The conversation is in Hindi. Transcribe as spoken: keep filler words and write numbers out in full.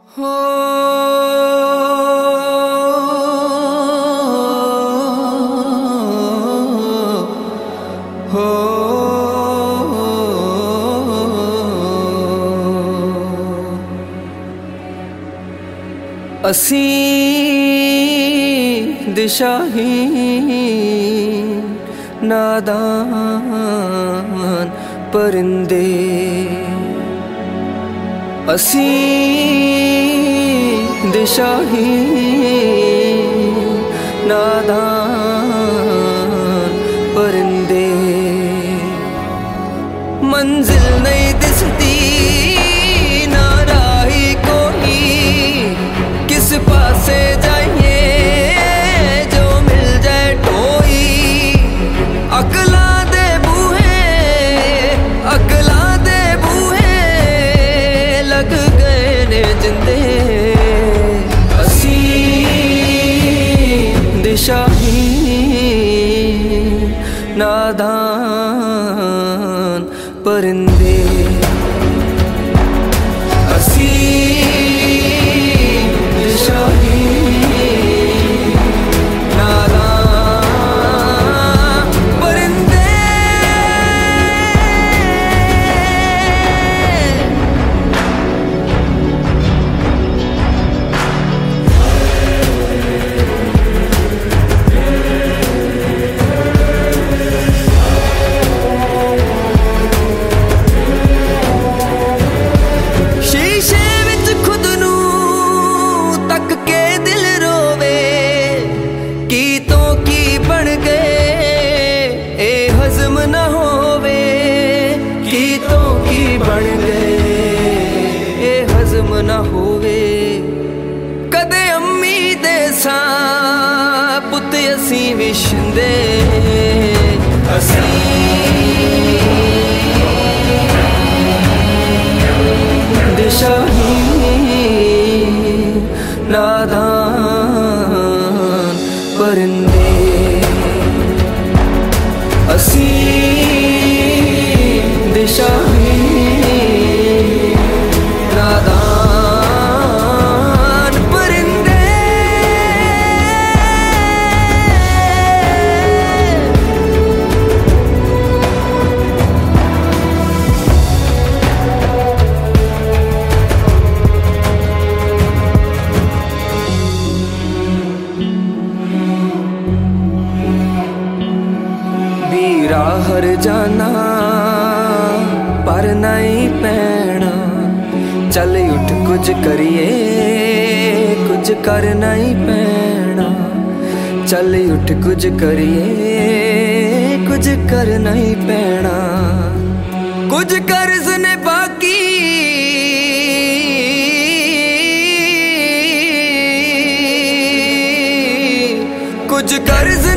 हो हो असी दिशाहीन नादान परिंदे, असी दिशाहीन नादान परिंदे। मंजिल नहीं दिसती ना राही कोई, किस पासे जाइए जो मिल जाए टोई। अकला दे बूहे अकला दे बूहे लग गए ने जिंदे। असी दिशाहीन नादान परिंदे, असी दिशाहीन नादान परिंदे। ना होवे कदे अम्मी दे सा पुत असी विशंदे। असी दिशाहीन नादान परिंदे, असी दिशाहीन नादान हर जाना पर नहीं पैना। चल उठ कुछ करिए कुछ कर नहीं पैना। चल उठ कुछ करिए कुछ कर नहीं पैना। कुछ कर्ज ने बाकी कुछ कर्ज